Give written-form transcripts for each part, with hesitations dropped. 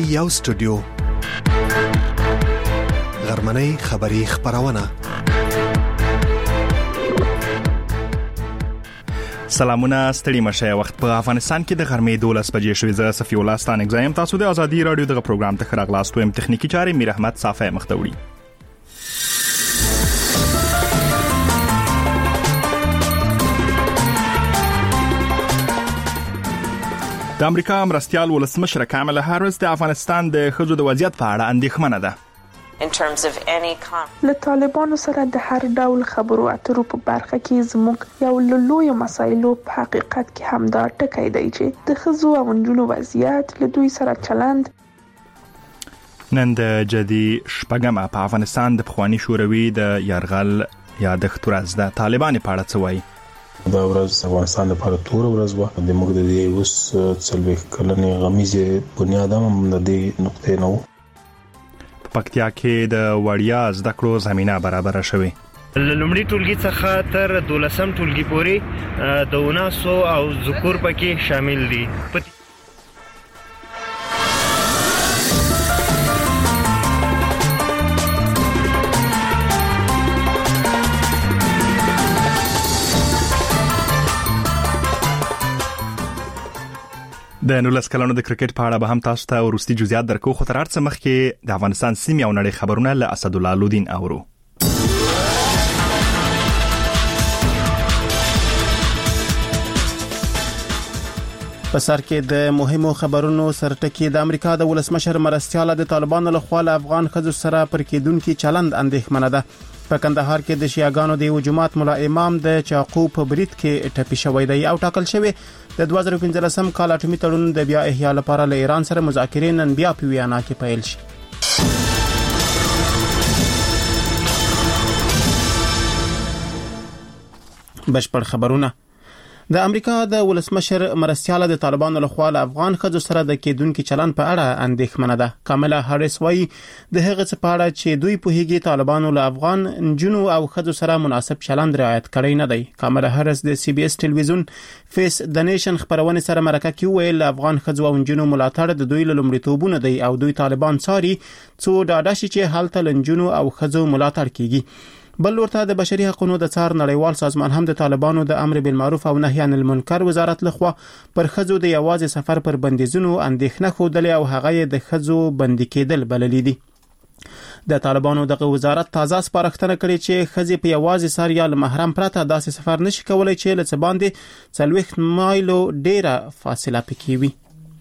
یو سټوډیو غرمنۍ خبری خبرونه. سلامونه ستړي مشه. وخت په افغانستان کې د غرمې 12 بجې شوې. زه صفي الله ستان اگزایم. تاسو د ازادي رادیو دغه پروګرام ته خراغلاست ويم. تخنیکی چارې میر احمد صافی مختوړي. د امریکا مرستيال ولسمشر کاملا هاریس د افغانستان د ښځو د وضعیت په اړه اندېښمنه ده. له طالبانو سره د هر ډول خبرو اترو په برخه کې زموږ یو لوی مسایلو په حقیقت کې همدا ټکی دی چې د ښځو او نجونو وضعیت له دوی سره چلند. نن د جدي شپږمه په افغانستان د پخوانی شوروي د یرغل یادښت ورځ ده. طالبان په اړه څه وایي؟ دا ورځ افغانستان لپاره تور ورځ و. د موږ د دې اوس څلوي کلنې غمیزه بنیاد هم د دې نقطې نو په پکتیا کې د وړیا زده کړو زمينه برابر شوه. لومړی ټولګي څخه تر 12م ټولګي پورې د وناسو او ذکور پکې شامل دي. د 19 کلونو د کرکټ په اړه به هم تاسو ته ورستي جزئیات درکو. خو تر هرڅه مخکې د افغانستان سیمې او نړۍ خبرونه له اسد الله لودین اورو. په سر کې د مهمو خبرونو سرټکی د امریکا د ولسمشر مرستيال د طالبانو لخوا افغان ښځو سره پر کېدونکو چلند اندېښمنه ده. په کندهار کې د شیعاګانو د جماعت مولا امام د چاقو په برید کې ټپي شوی دی او ټاکل شوی د 2015 کال اټومي تړون د بیا احیا لپاره له ایران سره مذاکرې نن بیا په ویانا کې پیل شي. بشپړ خبرونه. د امریکا د ولسمشر مرستيال د طالبانو لخوا افغان ښځو سره د کېدونکو چلند په اړه اندېښمنه ده. کاملا هاریس وايي د هغه څه په اړه چې دوی په هیګي طالبانو له افغان جنو او ښځو سره مناسب چلند رعایت کړی نه دی. کاملا هاریس د سی بي اس ټلویزیون فیس د نیشن خبرونه سره مرکه کې ویل افغان ښځو او جنو ملاتړ د دوی له لومړیتوبونه دی او دوی طالبان ساري څو ډاډه شي چې حالت لنجنو او ښځو ملاتړ کیږي. بل ورته د بشري حقوقو د څار نړیوال سازمان هم د طالبانو د امر بالمعروف او نهي عن المنکر وزارت لخوا پر ښځو د یوازې سفر پر بندیزونو اندېښنه خوده او هغه د ښځو بندي کېدل بللی دي. د طالبانو دغه وزارت تازه سپارښتنه کړې چې ښځې په یوازې سر یا محرم پرته داسې سفر نشي کولای چې له څه باندې 40 مایلو ډیره فاصله پکې وي.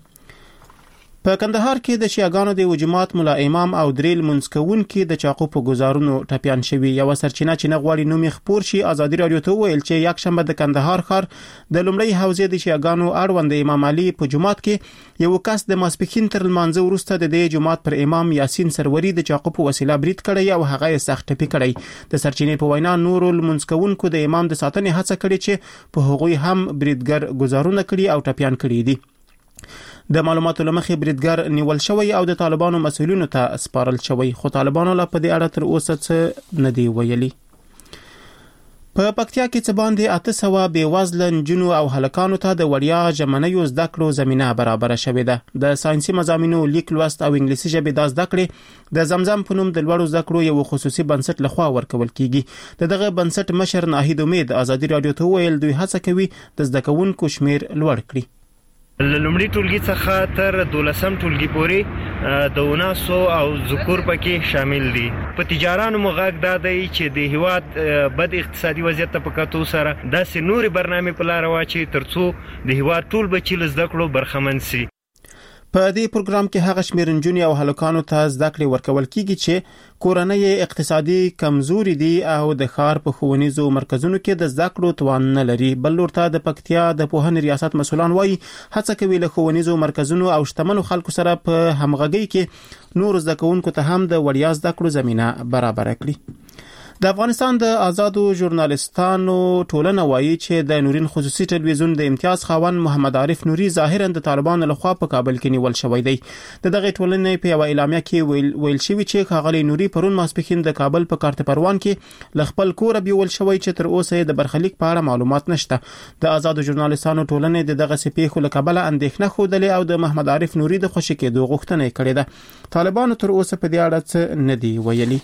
په کندهار کې د شیعاګانو د جماعت مولا امام او دریل منسکون کې د چاقو په گزارونو ټپيان شوی. یو سرچینه چې نغواړي نوم خبر شي ازادي رادیو ته ویل چې یک شنبه د کندهار ښار د لومړی حوزې د شیعاګانو اړوند امام علي په جماعت کې یو کس د ماسپخین تر لمانځه وروسته د دې جماعت پر امام یاسین سروری د چاقو په وسیله برید کړی او هغه یې سخت ټپي کړی. د سرچینې په وینا نورل منسکون کو د امام د ساتنې هڅه کړې چې په هغوی هم بریدګر گزارونه کړي او ټپيان کړي دي. د معلوماتو لمخې بریدګر نیول شوی او د طالبانو مسؤلینو ته سپارل شوی. خو طالبانو لا په دې اړه تر اوسه څه نه دی ویلي. په پکتیا کې څه باندې 800 بېوزله نجونو او هلکانو ته د وړیا ژمنیو زده کړو زمينه برابر شوې ده. د ساينسي مضامینو لیک لوست او انګلیسي ژبې د زده کړې د زمزم په نوم د لوړو زده کړو یو خصوصي بنسټ لخوا ورکول کیږي. دغه بنسټ مشر ناهید امید ازادي رادیو ته ویل دوی هڅه کوي د زده کوونکو شمیر لوړ کړي. لومړی ټولګي څخه تر 12م ټولګي پورې د وناسو او ذکور پکې شامل دي. په تجارانو مغاک دا دی چې د هیواد بد اقتصادي وضعیت په کتو سره داسې نوري برنامه په لار واچي ترڅو د هیواد ټول بچی له زده کړو برخمن شي. په دې پروګرام کې هغه شمیر نجونې او هلکانو ته زده کړې ورکول کیږي چې کورنۍ اقتصادي کمزوري دي او د ښار په ښوونیزو مرکزونو کې د زده کړو توان نه لري. بل ورته د پکتیا د پوهنې ریاست مسولان وایي هڅه کوي له ښوونیزو مرکزونو او شتمنو خلکو سره په همغږۍ کې نور زده کوونکو ته هم د وړیا زده کړو زمينه برابر کړي. د افغانستان د آزادو ژورنالیستانو ټولنه وایي چې د نورین خصوصي ټلویزیون د امتیاز خاوند محمد عارف نوري ظاهرا د طالبانو لخوا په کابل کې نیول شوی دی. دغه ټولنې په یو اعلامیه کې ویل شوی چې ښاغلی نوري پرون ماسپښین د کابل په کارت پروان کې ل خپل کور بیول شوی چې تر اوسه د برخلیک په اړه معلومات نشته. د آزادو ژورنالیستانو ټولنې دغه سپیخو له کابل اندېښنه خوده او د محمد عارف نوري د خوشی کېدو غوښتنه کړې ده. طالبانو تر اوسه په دې اړه څه نه دی ویلي.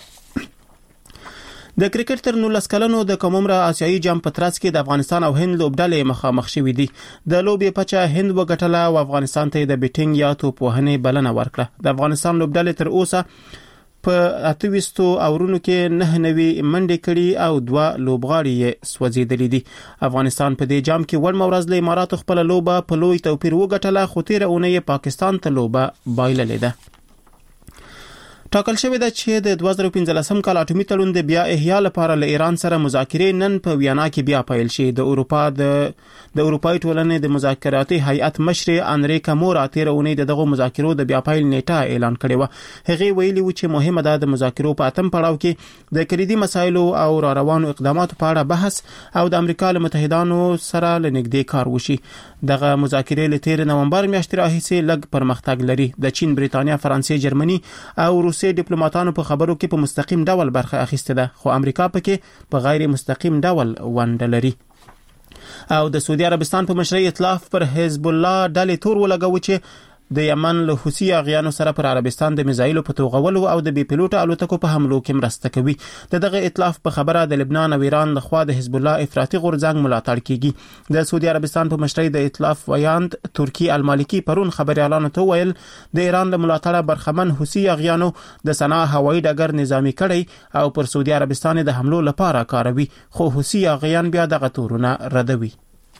د کرکټ تر 19 کلنو د کوممرا آسیایي جام په ترڅ کې د افغانستان او هند لوبډلې مخامخ شوې دي. د لوبې پچه هند وګټله او افغانستان ته د بیټینګ یا توپوهنې بلنه ورکړه. د افغانستان لوبډلې تر اوسه په 28 اورونو کې 9 نوي منډې کړي او 2 لوبغاړي یې سوځېدلې دي. افغانستان په دې جام کې وړ مورز له اماراتو خپل لوبه په لوی توپیر وګټله، خو تیر اونۍ پاکستان ته لوبه بایللې ده. ټاکل شوی ده چې د 2015 کال اټومي تړون د بیا احیا لپاره له ایران سره مذاکرې نن په ویانا کې بیا پیل شي. د اروپای ټولنې د مذاکراتي هیئت مشر انریکا مورا تیر اونۍ دغه مذاکرو د بیا پیل نیټه اعلان کړې و. هغه ویلي و چې مهمه ده د مذاکرو په اتم پړاو کې د کلیدي مسایلو او را روانو اقداماتو په اړه بحث او د امریکا له متحدانو سره لنږدې کار وشي. دغه مذاکرې له تیر نومبر میاشتې راهیسې لږ پرمختګ لري. د چین، بریتانیا، فرانسې، جرمني او روسیې ډیپلوماټانو په خبرو کې په مستقیم ډول برخه اخیسته ده، خو امریکا پکې په غیر مستقیم ډول ونډه لري. او د سعودي عربستان په مشرۍ ائتلاف پر حزب الله ډلې تور ولګوي چې د یمن له حوثي اغیانو سره پر عربستان د میزایلو په توغولو او د بي پیلوټ الوتکو په حملو کې مرسته کوي. دغه ائتلاف په خبره د لبنان او ایران لخوا د حزب الله افراطي غورځنګ ملاتړ کیږي. د سعودي عربستان په مشرۍ د ائتلاف ویاند ترکی المالکی پرون خبريالانو ته ویل د ایران له ملاتړه برخمن حوثي اغیانو د صنعا هوایي ډګر نظامی کړي او پر سعودي عربستان د حملو لپاره کاروي، خو حوثي اغیان بیا دغه تورونه ردوي.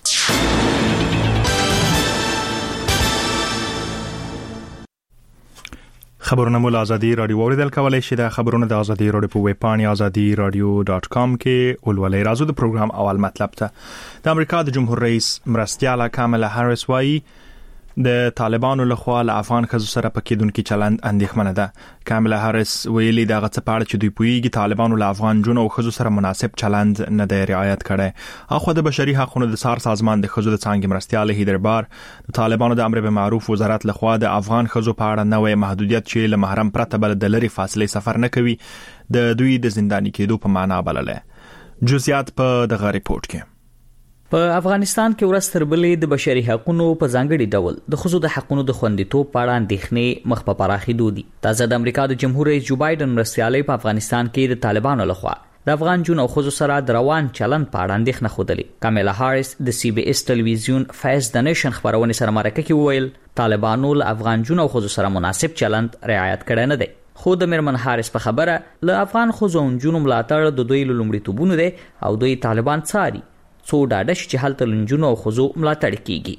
خبرونه مول ازادي رادیو اوریدل کولای شي. د خبرونه د ازادي رادیو په ویب پاڼه azadi-radio.com کې ولولئ. راځو د پروګرام اول مطلب ته. د امریکا د جمهور رئیس مرستیاله کاملا هاریس وایي د طالبانو لخوا له افغان ښځو سره پکېدونکي چلند اندېښمنه ده. کاملا هاریس ویلي دغه څه په اړه چې دوی پوهیږي طالبانو له افغان جنو او ښځو سره مناسب چلند نه دی رعایت کړی. اخو د بشري حقوقو د سار سازمان د ښځو د څانګې مرستیاله هیدر بار د طالبانو د امر بالمعروف وزارت لخوا د افغان ښځو په اړه نوې محدودیت چې له محرم پرته بل د لري فاصله سفر نه کوي د دوی د زنداني کېدو په معنا بلله. جزئیات په دغه ریپورت کې. په افغانستان کې ورځ تر بلې د بشري حقوقو په ځانګړي ډول د ښځو د حقوقو د خوندیتوب په اړه اندېښنې مخ په پراخېدو دي. تازه د امریکا د جمهور رئیس جو بایدن مرستیالۍ په افغانستان کې د طالبانو لخوا د افغان جنو او ښځو سره د روان چلند په اړه اندېښنه خوده. کاملا هاریس د سی بي اس ټلویزیون فیس د نیشن خبرونه سره مرکه کې وویل طالبانو له افغان جنو او ښځو سره مناسب چلند رعایت کړی نه دی. خو د میرمن هاریس په خبره له افغان ښځو او جنو ملاتړ د دوی لومړیتوبونه دي او دوی طالبان څاري څو ډاډه شي چې هلته لنجونو او ښځو ملاتړ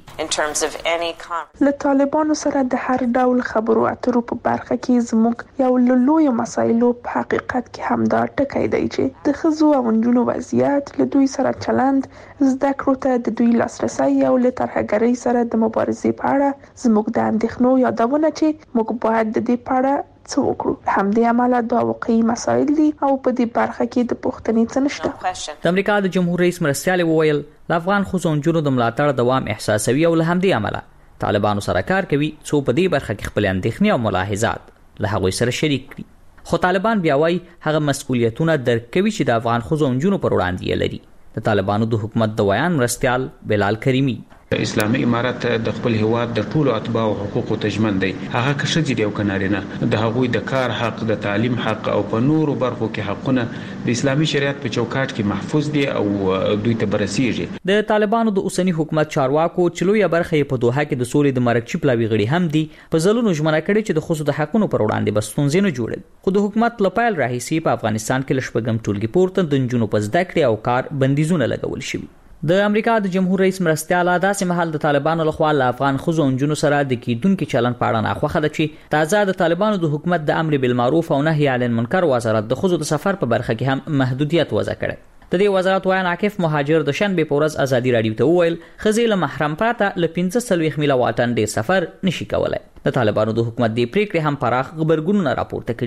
کیږي. له طالبانو سره د هر ډول خبرو اترو په برخه کې زموږ یو له لویو مسایلو په حقیقت کې همدا ټکی دی چې د ښځو او نجونو وضعیت، له دوی سره چلند، زده کړو ته د دوی لاسرسی او له ترهګرۍ سره د مبارزې په اړه زموږ د اندېښنو یادونه چې موږ باید د دې په اړه څه وکړو. همدې عمله دا واقعي مسایل دي او په دې برخه کې د پوښتنې څه نشته. د امریکا د جمهور رئیس مرستیاله وویل د افغان ښځو او نجونو د ملاتړ دوام احساسوي او له همدې عمله طالبانو سره کار کوي څو په دې برخه کې خپل اندېښنې او ملاحظات له هغوی سره شریک کړي. خو طالبان بیا وايي هغه مسؤلیتونه درک کوي چې د افغان ښځو او نجونو پر وړاندې لري. د طالبانو د حکومت د ویان مرستیال بلال کریمی اسلامي امارات د خپل هواد د ټولو اتباع او حقوقو تضمین دی. هغه که ښځې دی او که نارینه د هغوی د کار حق، د تعلیم حق او په نورو برخو کې حقونه د اسلامي شریعت په چوکاټ کې محفوظ دي او دوی ته برسیږي. د طالبانو د اوسنی حکومت چارواکو چې لویه برخه په دوحه کې د سولې د مرکچی پلاوی غړي هم دي په ځلونو ژمنه کړې چې د ښځو د حقونو پر وړاندې بس ستونزې نه جوړي. خو د حکومت لپاره راهیسي په افغانستان کې لشپږم ټولګي پورته د نجونو په زده کړې او کار بندیزونه لګول شوي. د امریکا د جمهور رئیس مرستیاله داسې مهال د طالبانو لخوا له افغان ښځو او نجونو سره د کېدونکي چلند په اړه ناخوښه ده چې تازه د طالبانو د حکومت د امر بالمعروف او نهي عن المنکر وزارت د ښځو د سفر په برخه کې هم محدودیت وضع کړی. د دې وزارت وایي عاکف مهاجر د شنبه په ورځ ازادي رادیو ته وویل ښځې له محرم پرته له 15 میله واټن ډیر سفر نشي کولای. د طالبانو د حکومت د پریکړې هم پراخ غبرګونونه راپورته کړي.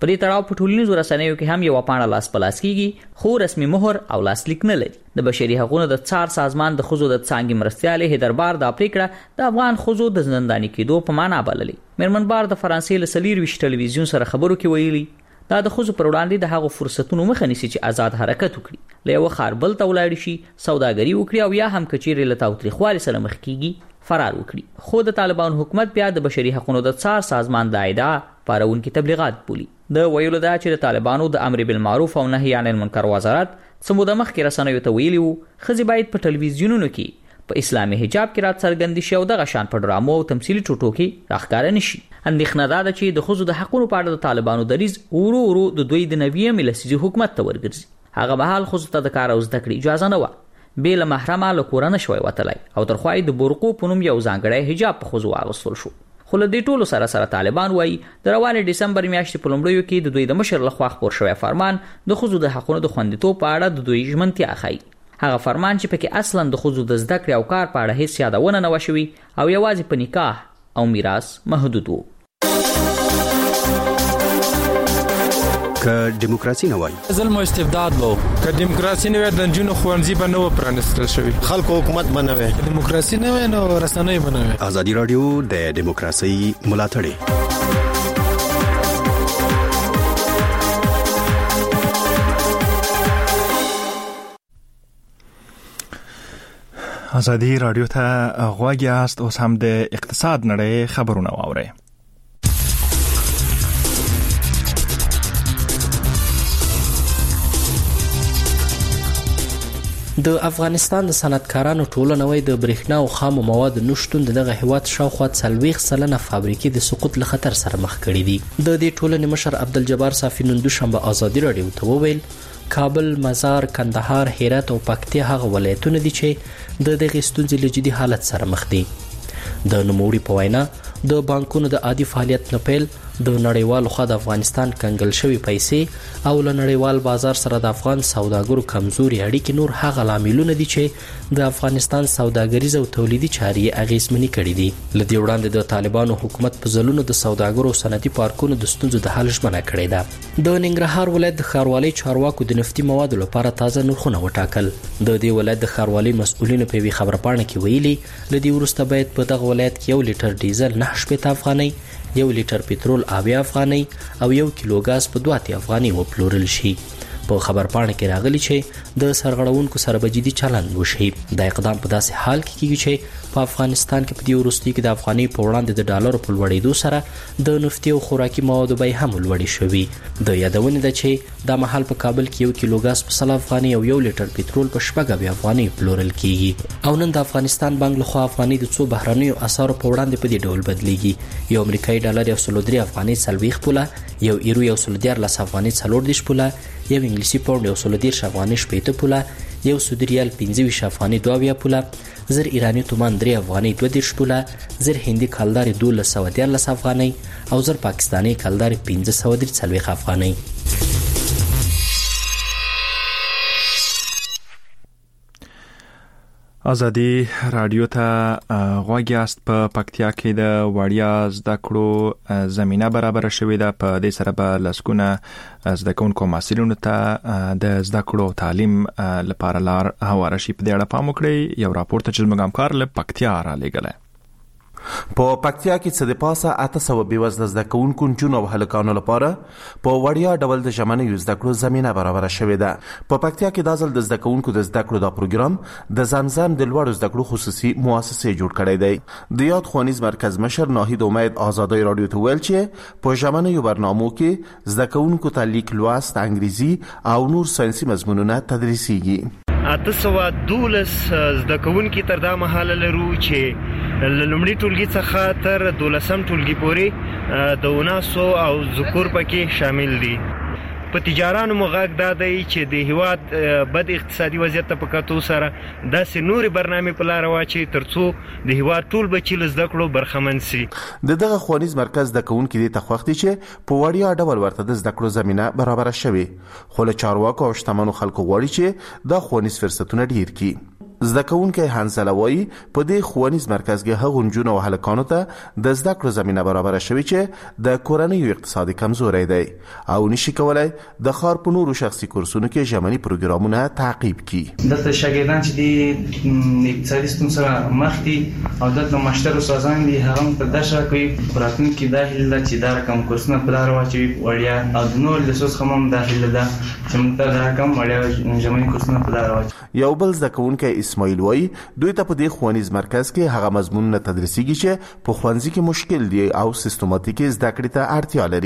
په دې تړاو په ټولنیزو رسنیو کې هم یو پاڼه لاس په لاس کیږي خو رسمي مهر او لاسلیک نه لري. د بشري حقوقو د څار سازمان د ښځو د څانګې مرستیالې هیدربار دا پریکړه د افغان ښځو د زنداني کېدو په معنا بللې. میرمنبار د فرانسې له 24 ټلویزیون سره خبرو کې ویلي دا د ښځو پر وړاندې د هغو فرصتونو مخه نیسي چې آزاد حرکت وکړي، له یوه ښار بل ته ولاړ شي، سوداګري وکړي او یا هم که چیرې له تاوتریخوالي سره مخ کیږي فرار وکړي. خو د طالبان حکومت بیا د بشري حقوقو د څار سازمان د ادعا پارونکي تبلیغات بولي. د ویلو دا چې د طالبانو د امر بالمعروف او نهي عن المنکر وزارت څه موده مخکې رسنیو ته ویلي وو ښځې باید په ټلویزیونونو کې په اسلامي حجاب کې راڅرګندې شي او دغه شان په ډرامو او تمثیلي ټوټو کې راښکاره نه شي. اندېښنه دا ده چې د ښځو د حقونو په اړه د طالبانو دریځ ورو ورو د دوی د 90 لسیزې حکومت ته ورګرځي. هغه مهال ښځو ته د کار او زده کړې اجازه نه وه، بې له محرمه له کوره نه شوی وتلی او تر خوا د برقو په نوم یو ځانګړی حجاب په ښځو واغوستل شو. خو له دې ټولو سره طالبان وایي د روانې ډسمبر میاشتې په لومړیو کې د دوی د مشر لخوا خپور شوی فرمان د ښځو د حقونو د خوندیتوب په اړه د دوی ژمنتیا ښایي. هغه فرمان چې پکې اصلا د ښځو د زده کړې او کار په اړه هیڅ یادونه نه وه شوې او یوازې په نکاح او میراث محدود و. که دیموکراسي نه وای ظلم او استبداد وو، که دیموکراسي نه وای د نجونو ښوونځي به نه و پرانیستل شوي، خلکو حکومت به نه وای، دیموکراسي نه وای نو رسنۍ به نه وای. ازادي رادیو د دیموکراسي ملاتړی. ازادي رادیو ته غوږ یاست. اوس هم د اقتصاد نړۍ خبرونه واورئ. د افغانستان د صنعتکارانو ټولنه وایي د برېښنا او خامو موادو نشتون دغه هیواد شاوخوا 40% فابریکې د سقوط له خطر سره مخ کړي دي. د دې ټولنې مشر عبدالجبار صافي نن دوشنبه ازادي رادیو ته وویل کابل، مزار، کندهار، هرات او پکتیا هغه ولایتونه دي چې د دغه ستونزې له جدي حالت سره مخ دي. د نوموړي په وینا د بانکونو د عادي فعالیت نه پیل د نړیوالو خوا د افغانستان کنګل شوی پیسې او له نړیوال بازار سره د افغان سوداګرو کمزوري اړیکې نور هغه لاملونه دي چې د افغانستان سوداګریز او تولیدي چارې اغیزمنې کړي دي. له دې وړاندې د طالبانو حکومت په ځلونو د سوداګرو صنعتي پارکونو د ستونزو د حل ژمنه کړې ده. د ننګرهار ولایت د ښاروالۍ چارواکو د نفتي موادو لپاره تازه نرخونه وټاکل. د دې ولایت د ښاروالۍ مسؤلینو په یوې خبرپاڼه کې ویلي له دې وروسته باید په دغه ولایت کې 1 لیټر ډیزل 9 افغانۍ، 1 لیټر پټرول 8 افغانۍ او 1 کیلو غاز په 2 افغانۍ وپلورل شي. په خبرپاڼه کې راغلي چې د سرغړونکو سره به جدي چلند وشي. دا اقدام په داسې حال کې کیږي چې په افغانستان کې په دې وروستیو کې د افغانۍ په وړاندې د ډالرو په لوړېدو سره د نفتي او خوراکي موادو بیې هم لوړې شوي. د یادونې ده چې دا مهال په کابل کې 1 کیلو غاز په 100 افغانۍ او 1 لیټر پټرول په 90 افغانۍ پلورل کیږي. او نن د افغانستان بانک لخوا افغانۍ د څو بهرنیو اسعارو په وړاندې په دې ډول بدلیږي. 1 امریکایي ډالر 103 افغانۍ 40 پوله، 1 یورو 114 افغانۍ 40 پوله، 1 انګلیسي پاوند 130 افغانۍ 80 پوله، 1 سعودي ریال 25 افغانۍ 22 پوله، 1000 ایرانی تومان 3 افغانۍ 22 پوله، 1000 هندي کلدار 1214 افغانۍ او 1000 پاکستانی کلدار 1543 افغانۍ. ازادي رادیو ته غوږ یاست. په پکتیا کې د وړیا زده کړو زمينه برابر شوې ده. په دې سره به لسکونه زده کوونکو محصلینو ته د زده کړو او تعلیم لپاره لار هواره شي. په دې اړه پام وکړئ. یو راپور ته چې زموږ همکار له پکتیا را لېږلی. په پکتیا کې څه د پاسه 800 بېوزله زده کوونکو نجونو او هلکانو لپاره په وړیا ډول د ژمنیو زده کړو زمینه برابره شوې ده. په پکتیا کې دا ځل د زده کوونکو د زده کړو دا پروګرام د زمزم د لوړو زده کړو خصوصي مؤسسې جوړ کړی دی. د یاد ښوونیز مرکز مشر ناهید امید ازادي رادیو ته ویل چې په ژمنیو برنامو کې زده کوونکو ته لیک، لوست، انګریزي او نور ساینسي مضمونونه تدریسیږي. 812 زده کوونکي تر دا مهاله لرو چې لومړي ټولګي څخه تر 12م ټولګي پورې د وناسو او ذکور پکې شامل دي. په تجارانو مغاک دا دی چې د هیواد بد اقتصادي وضعیت ته په کتو سره داسې نورې برنامې په لاره واچي ترڅو د هیواد ټول بچي له زده کړو برخمن شي. د دغه ښوونیز مرکز د کوونکي د تخوختي چې په وړیا ډول ورته د زده کړو زمينه برابر شوي، خو له چارواکو او شتمنو خلکو غواړي چې دا ښوونیز فرصتونه ډیر کړي. زده کوونکی حنزله وایي په دې ښوونیز مرکز کې هغو نجونو او هلکانو ته د زده کړو زمینه برابره شوې چې د کورنیو اقتصادي کمزوری دی او نشي کولای د ښار په نورو شخصي کورسونو کې ژمني پروګرامونه تعقیب کړي. دلته شاګردان چې د اقتصادي ستونزو سره مخ دي او دلته مشتر استادان دي هغه هم په داسې کوي راتلونکي دا هیله چې دا رقم کورسونه په لار واچوي وړیا او د نور لسوس هم دا هیله ده چې موږ دا رقم وړیا ژمني کورسونه په لار واچوي. یو بل زده کوونکی اسماعیل وایي دوی ته په دې ښوونیز مرکز کې هغه مضمونونه تدریسیږي چې په ښوونځي کې مشکل دي او سیستماتیکي زده کړې ته اړتیا لري.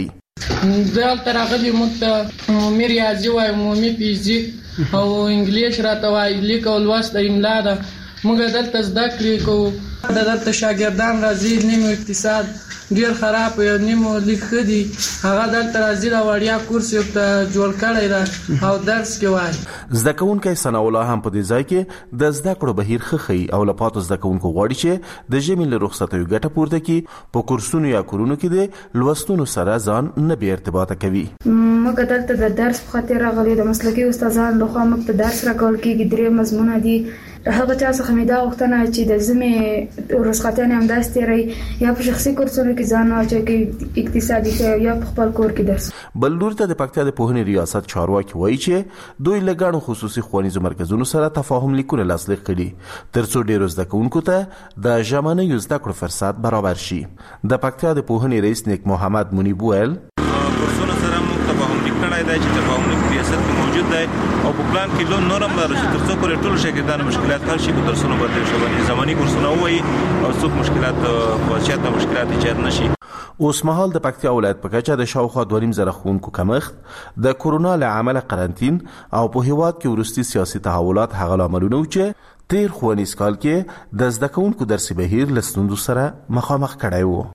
دلته راغلي موږ ته عمومي ریاضي وایي، عمومي فزیک او انګلیش راته وایي، لیک او لوست املا ده. موږ دلته زده کړې کوو. دلته شاګردان راځي، نیم اقتصاد ډیر خراب یو نیم لیک خدي هغه دلته راځي دا وړیا کورس یو ته جوړ کړی دا او درس کې وایي. زده کوونکی ثنا الله هم په دې ځای کې د زده کړو بهیر خخي او لپاتو زده کوونکو غواړي چې د ژمي له رخصتیو ګټه پورته کړي په کورسونو یا کورونو کې د لوستونو سره ځان نه بې ارتباطه کوي. موږ دلته د درس په خاطر راغلي، د مسلکي استادانو لخوا موږ ته درس راکول کېږي. درې مضمونه دي. هغه چا څخه مې دا غوښتنه چې د ژمي رخصتیانې همداسې تېروي یا په شخصي کورسونو کې ځان واچوي کې اقتصادي یا په خپل کور کې درس. بل لور ته د پکتیا د پوهنې ریاست چارواکي وایي چې دوی له ګڼو خصوصي ښوونیزو مرکزونو سره تفاهم لیکونه لاسلیک کړي ترڅو ډېرو زده کوونکو ته د ژمنیو زده کړو فرصت برابر شي. د پکتیا د پوهنې رئیس نیک محمد منیب ویل کورسونو سره موږ تفاهم لیک کړی دی چې تفاهم لیک ریاست کې موجود دی او په پلان کې لون نورم لري چې ترڅو پورې ټول شاګردانو مشکلات حل شي په درسونو باندې شوبني زماني کورسونه وایي او څوک مشکلات واچاته مشکلات ایجاد نشي. اوس مهال د پکتیا ولایت په کچه د شاوخوا 2.5 ښوونکو کمښت د کورونا له امله قرنطین او په هیواد کې وروستي سیاسي تحولات هغه لاملونه چې تیر ښوونیز کال کې د زده کوونکو درسي بهیر له ستونزو سره مخامخ کړی و.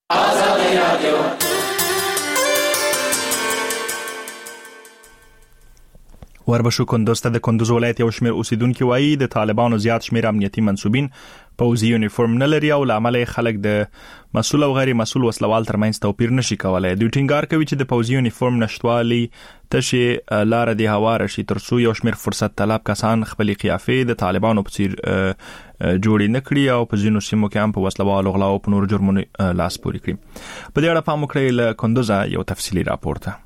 وربشو کندوز ته د کندوز ولایت یو شمېر اوسیدونکو وایي د طالبانو زیات شمېر امنیتي منسوبین پوځي یونیفورم نه لري او لامل خلک د مسؤل او غیر مسؤل وسلوال ترمنځ توپیر نشي کولای. دوی ټینګار کوي چې د پوځي یونیفورم نشټوالي تشه لار دی هواره شي ترڅو یو شمېر فرصت طلب کسان خپل قیافې د طالبانو په څیر جوړې نکړي او په ځینو سیمو کې هم په وسلوال غلا او په نور جرمونو لاس پورې کړي. په دې اړه پام وکړئ له کندوز یو تفصیلی راپور ته.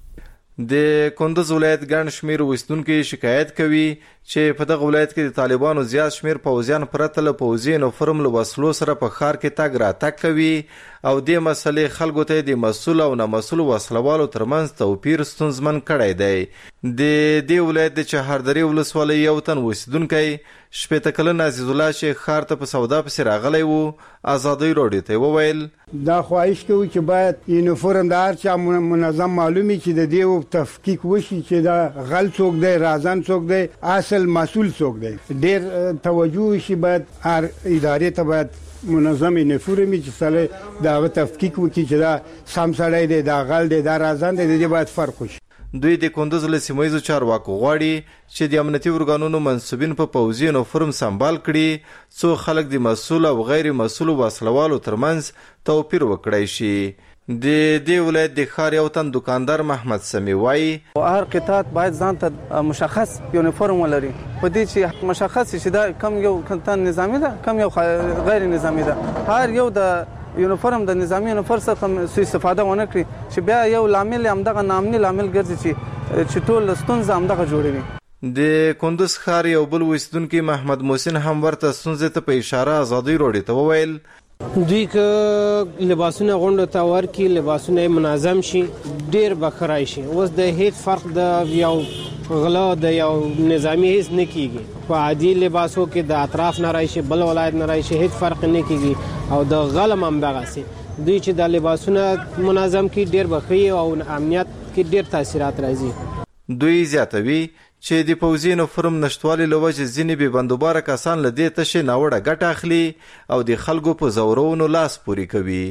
د کندوز ولایت ګڼ شمېر اوسیدونکي شکایت کوي چې په دغه ولایت کې د طالبانو زیات شمېر پوځیان پرته له پوځي یونیفورم له وسلو سره په ښار کې تګ راتګ کوي او دې مسلې خلکو ته د مسؤل او نامسؤل وسلوالو ترمنځ توپیر ستونزمن کړی دی. د دې ولایت د چهاردرې ولسوالۍ یو تن اوسیدونکی 80 کلن عزیز الله چې ښار ته په سودا پسې راغلی و ازادۍ راډیو ته وویل دا خواهش کوي چې باید یونیفورم د هر چا منظم معلومي چې د دې تفکیک وشي چې دا غل څوک دی، رازن څوک دی، اصل مسؤل څوک دی. ډېر توجه شي باید هر ادارې ته باید منظم یونیفورم چې سره دا تفکیک وکړي چې دا سم سړی دی، دا غل دی، دا رازن دی، د دې باید فرق وشي. دوی د کندوز له سیمه ییزو چارواکو غواړي چې د امنیتي ارګانونو منسوبین په پوځي یونیفورم سمبال کړي څو خلک د مسؤل او غیر مسؤل وسلوالو ترمنځ توپیر وکړی شي. د دې ولایت د ښار یو تن دکاندار محمد سمی وایي هر قطاع باید ځان ته مشخص یونیفورم ولري په دې چې مشخص شي دا کم یو کتان نظامی ده کم یو غیر نظامی ده. هر یو د یونیفورم د نظامی یونیفورم څخه سوء استفاده ونه کړي چې بیا یو لامل همدغه نامني لامل ګرځي چې ټول ستونزه همدغه جوړوي. د کندوز ښار یو بل اوسیدونکی محمد محسن هم ورته ستونزې ته په اشاره ازادۍ راډیو ته وویل دوی که لباسونه غونډو ته ورکړي، لباسونه منظم شي، ډېر به ښه راشي. اوس د هیڅ فرق د یو غلا د یو نظامی هیڅ نه کیږي. په عادي لباسو کې د اطراف نه راشي، بل ولایت نه راشي، هیڅ فرق نه کیږي او د غلم هم دغسې. دوی چې د لباسونه منظم کړي ډېر به ښه او امنیت کې ډېر تاثیرات راځي. دوی زیاتوي چې د پوځي یونیفورم نشټوالي له وجې ځینې بې بندوباره کسان له دې تشې ناوړه ګټه اخلي او د خلکو په زورونو لاس پورې کوي.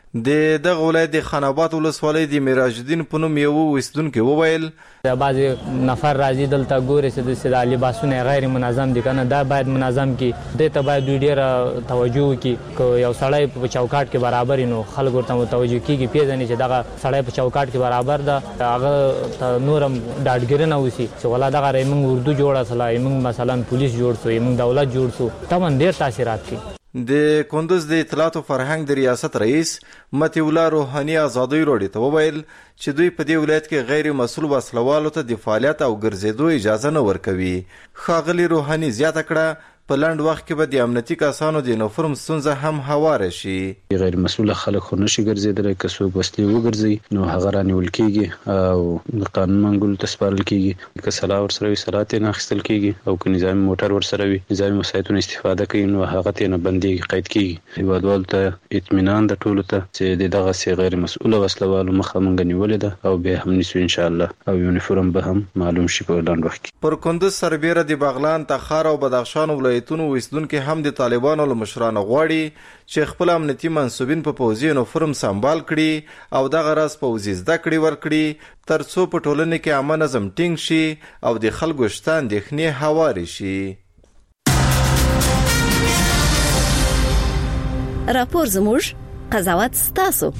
د دغه ولایت د خان آباد ولسوالۍ د میراج الدین په نوم یو اوسیدونکي وویل بعض نفر راځي دلته ګوري چې د لباسونه غیر منظم دي کنه دا باید منظم کی د ته باید ډیره توجه وکړي که یو سړی په چوکاټ کې برابر نو خلکو ته متوجه کیږي پیژني چې دغه سړی په چوکاټ کې برابر ده هغه نورم ډاډګرنه وسی چې ولا دغه موږ اردو جوړه سلای موږ مثلا پولیس جوړ سو موږ دولت جوړ سو تمن ډیر تاثیرات کوي د کندوز د اطلاعات او فرهنګ د ریاست رئیس متی الله روحاني ازادي راډیو ته وویل چې دوی په دې ولایت کې غیر مسؤل وسلوالو ته د فعالیت او ګرځېدو اجازه نه ورکوي. ښاغلي روحاني زیاته کړه په لنډ وخت کې به د امنیتي کسانو د یونیفورم ستونزه هم هواره شي. غیر مسؤل خلک خو نشي ګرځېدلی که څوک وسلې وګرځي نو هغه رانیول کیږي او د قانون منګولو ته سپارل کیږي که سلا ورسره وي سلا ترې نه اخیستل کیږي او که نظامي موټر ورسره وي نظامي وسایطونه استفاده کوي نو هغه ترې نه بندېږي قید کیږي. هیوادوالو ته اطمینان د ټولو ته چې د دغسې غیر مسؤله وسلوالو مخه موږ نیولې ده او بیا هم نیسو انشاءالله او یونیفورم به هم معلوم شي په لنډ وخت کې. پر کندوز سربیره د بغلان تخار او بدخشان ولایتونو اوسیدونکي هم د طالبانو له مشرانو غواړي چې خپل امنیتي منصوبین په پوځي یونیفورم سمبال کړي او دغه راز پوځي زده کړې ورکړي ترڅو په ټولنه کې امن نظم ټینګ شي او د خلکو شته اندېښنې هوارې شي. راپور زموږ قضاوت ستاسو.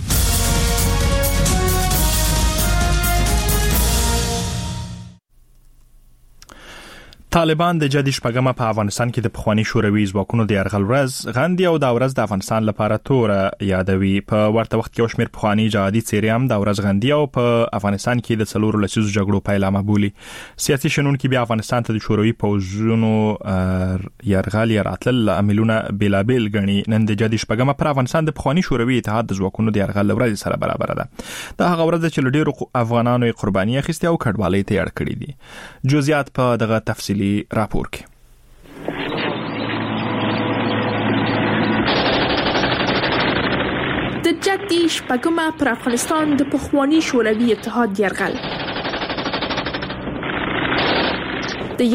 طالبان د جدي شپږمه په افغانستان کې د پخوانی شوروي ځواکونو د یرغل ورځ غندي او دا ورځ د افغانستان لپاره توره یادوي. په ورته وخت کې یو شمېر پخوانی جهادي څېرې هم دا ورځ غندي او په افغانستان کې د څلورو لسیزو جګړو پیلامه بولي. سیاسي شنونکي بیا افغانستان ته د شوروي پوځونو یرغل یا راتلل عاملونه بیلابیل ګڼي. نن د جدي شپږمه پر افغانستان د پخوانی شوروي اتحاد د ځواکونو د یرغل ورځ سره برابر ده. دا هغه ورځ چې ډېرو افغانانو قرباني اخیستې او کډوالۍ ته اړ کړې دي. جزئیات په دغه تفصیل راپور کې. د جدي شپږمه پر افغانستان د پخوانی شوروي اتحاد یرغل د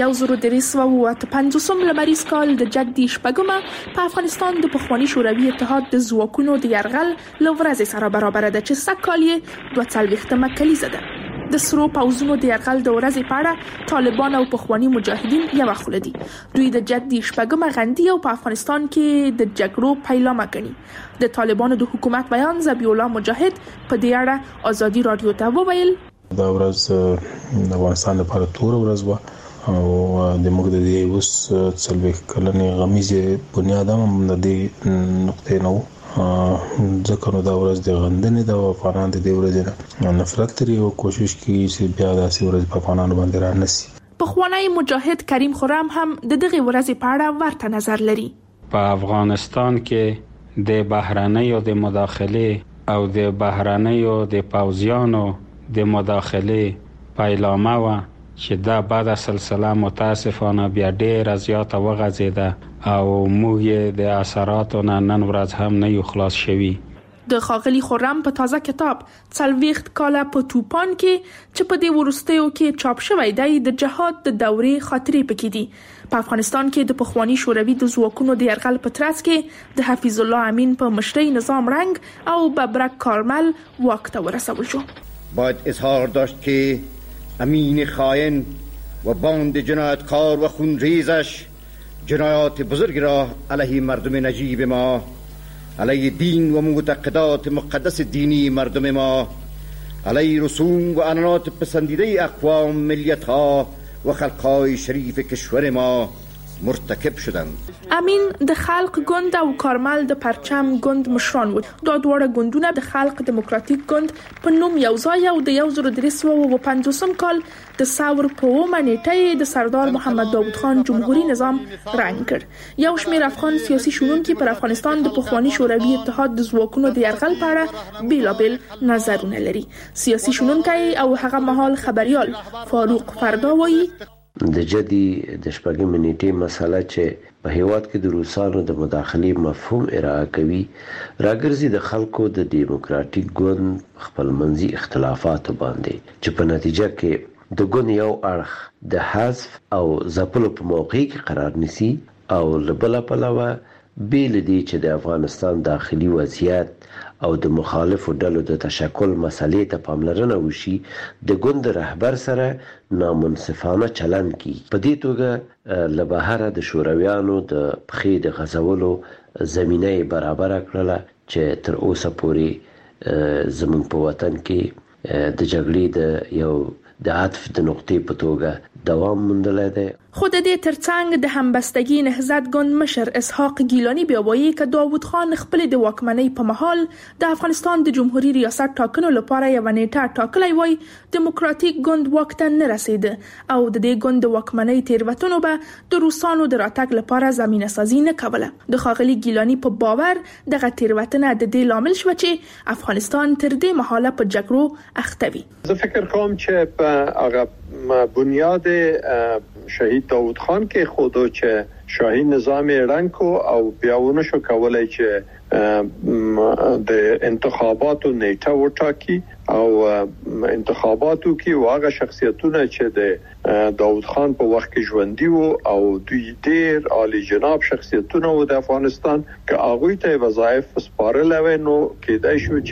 1355 لمریز کال د جدي شپږمه په افغانستان د پخوانی شوروي اتحاد د ځواکونو د یرغل له ورځې سره برابر ده چې سږ کال یې 42مه کلیزه ده. د سرو پوځونو د یرغل د ورځې په اړه طالبان او پخوانی مجاهدین یو خل دي. دوی د جدي شپږمه غندي او په افغانستان کې د جګړو پیلامه ګڼي. د طالبانو د حکومت بیان ذبیح الله مجاهد په دې اړه ازادي رادیو ته وویل دا ورځ د افغانستان لپاره تور ورځ و او د موږ د دې اوس څلوي کلنې غمیزه بنیاد هم د دې نقطې نو ځکه نو دا ورځ د غندنې د افغانان د دې ورځې نه نفرت لري او کوشش کوي چې بیا داسې ورځ په افغانانو باندې رانسي. پخوانی مجاهد کریم خرم هم د دغه ورځې په اړه ورته نظر لري. په افغانستان کې د بهرنیو د مداخله او د بهرنیو د پوځیانو د مداخله پیلامه و چې دا بعد سلسله متاسفانه بیا ډېره زیاته وغځېده او موږ د اثراتو نن ورځ هم نه یو خلاص شوي. د ښاغلي خرم په تازه کتاب 40 کاله په توپان کې چې په دې وروستیو کې چاپ شوی دی د جهاد د دورې خاطرې پکې دي. په افغانستان کې د پخوانی شوروي د ځواکونو د یرغل په ترڅ کې د حفیظ الله امین په مشرۍ نظام رنګ او ببرک کارمل واک ته ورسول شو. باید اظهار داشت که امین خائن و باند جنایتکار و خونریزش جنایات بزرگ را علیه مردم نجیب ما، علیه دین و معتقدات مقدس دینی مردم ما، علیه رسوم و عنعنات پسندیده اقوام ملیت‌ها و خلق‌های شریف کشور ما مرتکب شدند. امین د خلق ګوند او کارمل د پرچم ګوند مشران و. دا دواړه ګوندونه د خلق دموکراتیک ګوند په نوم یو ځای او د 1350 کال د ثور په اومه نیټه د سردار محمد داود خان جمهوریت نظام رنګ کړ. یو شمېر افغان سیاسي شنونکي پر افغانستان د پخوانی شوروي اتحاد د ځواکونو د یرغل په اړه بیلابیل نظرونه لري. سیاسي شنونکی او هغه مهال خبريال فاروق فردا وایي د جدي د شپږمې نیټې مسله چې په هیواد کې د روسانو د مداخلې مفهوم ارائه کوي راګرځي د خلکو د دیموکراتیک ګوند خپلمنځي اختلافاتو باندې چې په نتیجه کې د ګوند یو اړخ د حذف او ځپلو په موقع کې قرار نیسي او له بله پلوه بیل دی چې د افغانستان داخلي وضعیت او د مخالفو ډلو د تشکل مسلې ته پاملرنه وشي د ګوند رهبر سره نامنصفانه چلند کی. په دې توګه له بهره د شورویانو د پخې د غځولو زمینه برابر کړله چې تر اوسه پورې زموږ په وطن کې د جګړې د یو د عطف د نقطې په توګه دوام موندلی دی. خو د دې ترڅنګ د همبستګي نهضت ګوند مشر اسحاق ګیلاني بیا وایي که داوود خان خپل د واکمنۍ په مهال د افغانستان د جمهوریت ریاست ټاکنو لپاره یو نیټه ټاکلی وای، دیموکراتیک ګوند واک ته نه رسید او د دې ګوند د واکمنۍ تیروتنو به د روسانو د راتګ لپاره زمینه سازي نه کوله. د ښاغلي ګیلاني په باور دغه تیروتنه د دې لامل شوه چې افغانستان تر دې مهاله په جګړو اخته وي. زه فکر کوم چې په هغه بنیاد شهید داوود خان کې خودو چې شاهي نظام رنګ کو او بیاونه شو کولای چې د انتخاباتو نیټه وټاکي او انتخاباتو کې واغه شخصیتونه چې د داوود خان په وخت کې ژوندۍ وو او دوی ډېر عالی جناب شخصیتونه وو د افغانستان که هغه ته وظایف سپارل و نو کېدای شو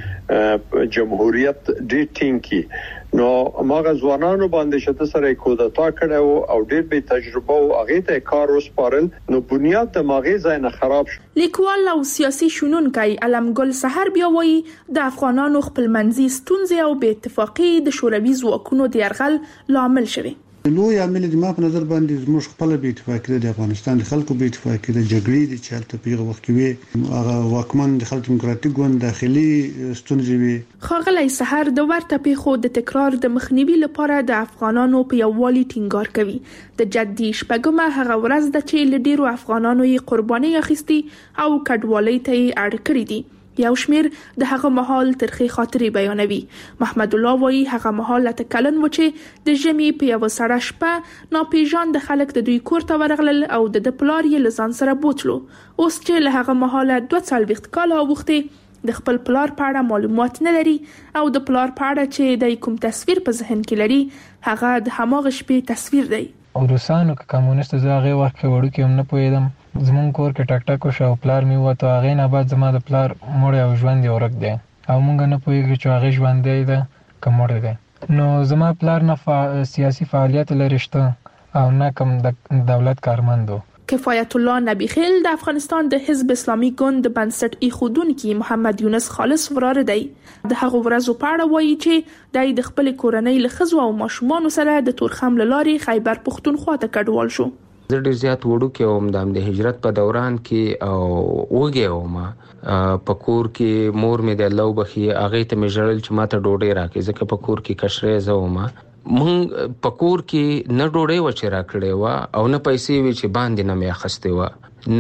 چې جمهوریت ډېر ټینګي. نو ماغه ځوانانو باندې شته سره کودتا کړو او ډېر به تجربه او هغه ته کار وسپارل نو بنیاد د ماغه ځای نه خراب شو. لیکوال او سیاسي شنونکي علمګل سحر بیا وایي د افغانانو خپلمنځي ستونزې او بې اتفاقي د شوروي ځواکونو د یرغل لامل شوه. لوی عامل د ما په نظر باندې زموږ خپل بې اتفاقي د افغانستان د خلکو بې اتفاقي د جګړې د چالت پیغه وخت کې هغه واکمن د خلک دیموکراتیک ګوند داخلي ستونزې وي. ښاغلی سحر د ورته پیښو د تکرار د مخنیوي لپاره د افغانانو په یووالي ټینګار کوي. د جدي شپږمه هغه ورځ ده چې ل ډیرو افغانانو یې قرباني اخیستي او کډوالۍ ته یې اړ کړی دي. یو شمیر د هغه مهال ترخی خاطرې بیانوي. محمد الله وایي هغه مهال ته کلن و چې د ژمي په یو سړه شپه ناپېژاند د خلک د دوی کور ته ورغلل او د پلار یې لزان سره بوتلو. اوس چې له هغه مهال 2 کال اوخته د خپل پلار په اړه معلومات نه لري او د پلار په اړه چې د کوم تصویر په ذهن کې لري هغه د هماغه شپې تصویر دی. روسانو که کمونیست زاغه وخت کې وړو کې هم نه پوهیدم زمون کور کې ټک ټک شو پلار می وته هغه نه بعد زما د پلار مړ او ژوند یې ورک دی او مونږ نه پوهیږو چې هغه ژوند دی ده کوم مړ دی. نو زما پلار نه سیاسي فعالیت لري شته او نه کوم د دولت کارمندو. کفایت الله نبی خیل د افغانستان د حزب اسلامي ګوند د بنسټ ایښودونکي محمد یونس خالص وراره دی. د هغه ورځو په اړه وایي چې د خپل کورنۍ له ښځو او ماشومانو سره د تورخم له لارې خیبر پښتونخوا ته کډوال شو. زه ډېر زیات وړو کې د هجرت په دوران کې او وګه ومه په کور کې مور مې د الله وبخي هغه ته مې ژړل چې ماته ډوډۍ راکړي ځکه په کور کې کشرې زومه مونږ په کور کې نه ډوډۍ و چې راکړې و او نه پیسې وی چې باندې نه مې اخستې و.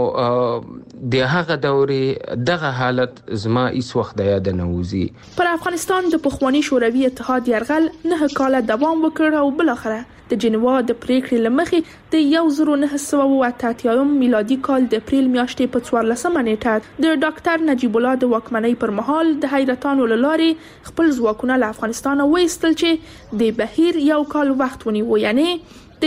نو د هغه دورې دغه حالت زما هیڅ وخت د یاد نه وځي. پر افغانستان د پخوانی شوروي اتحاد یرغل 9 کال دوام وکړ او بل اخره د جنوا د پریکړې لمخې د 1988 میلادي کال د اپریل میاشتې په 14 نیټه د ډاکټر نجیب الله د واکمنۍ پر مهال د حیرتانو لارې خپل ځواکونه له افغانستان وایستل چې د بهیر یو کال وخت ونیو، یعنی د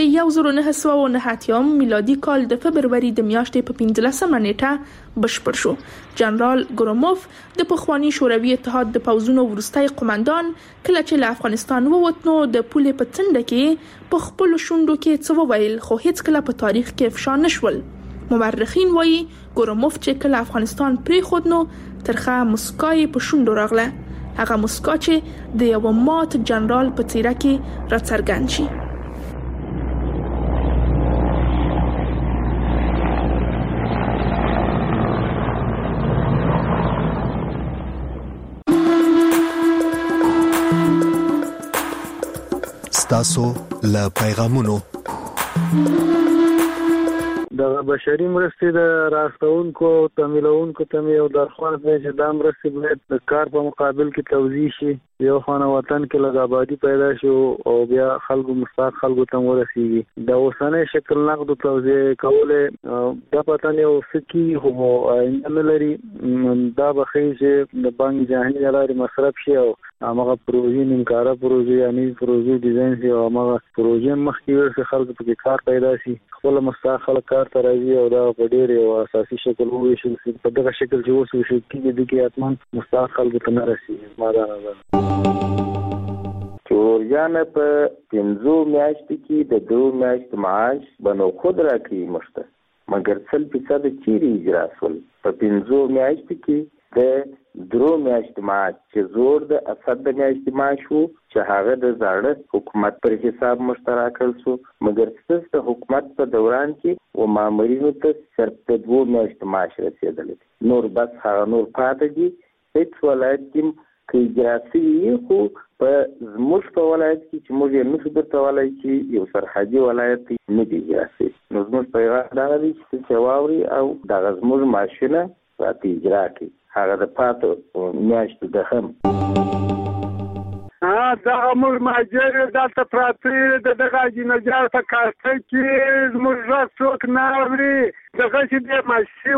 1989 میلادي کال د فبرवरी د میاشتې په 15 نیټه بشپړ شو. جنرال ګروموف د پخوانی شوروي اتحاد د پوځونو وروستي قومندان کله چې له افغانستان ووت نو د پولې په څنډه کې په خپل شونډو کې څه وویل خو هیڅ کله په تاریخ کې افشا نشول. مورخین وایي ګروموف چې کله افغانستان پریښود نو ترخه مسکای په شونډو راغله، هغه مسکا چې د یو مات جنرال په څیره کې راڅرګند شي. تاسو له پیغامونو د بشري مرستې د راستونکو تمویلونکو ته یو درخواست دی چې دا مرستې باید د کار په مقابل کې توزیع شي. یو خانه وطن کې لږ آبادي پیدا شي او بیا خلکو مستحق خلکو ته ورسیږي. د اوسنۍ شکل نقد توزیع کولې دا پته نه وسکی خو نه لري دا بخې چې د بانک جهاني لارې مصرف شي او هغه پروژې نیمکاره پروژې یعنی پروژې ډیزاین شي او هغه پروژې مخکې ورسې خلکو په کار پیدا شي خپل مستقل کار ته راځي او دا په ډېر یو اساسي شکل وویشل شي په دغه شکل چې اوس وشي کېږي د کې اتمن مستقل به نه رسي ما دا نظر چوریان په 15 میاشتو کې د 2 میاشتو معاش بنو خود راکړي مشته مګر 100% چیرې اجرا شول په 15 میاشتو کې د 3 میاشتو معاش چې زور د اسد د میاشتې معاش وو چې هغه د زاړه حکومت پر حساب مشترک شو مګر ستاسو د حکومت په دوران کې و مامورینو ته صرف د 2 میاشتو معاش رسیدل نور بس هغه نور پاتې دي هیڅ ولایت کې کې جاسي خو په زموږ په ولایت کې چې موږ یې نشو درتولای چې یو سرحدي ولایت نه دی جاسي نو زموږ پیغام دا دی چې واوري او د زموږ ماشینه راته اجرا کړي هغه د پاتو میاشتو د هم دا موږ ماجر دلته پراته دغه جنجال په کارته کې زموږ څوک نه اوري دغه چې د ماشي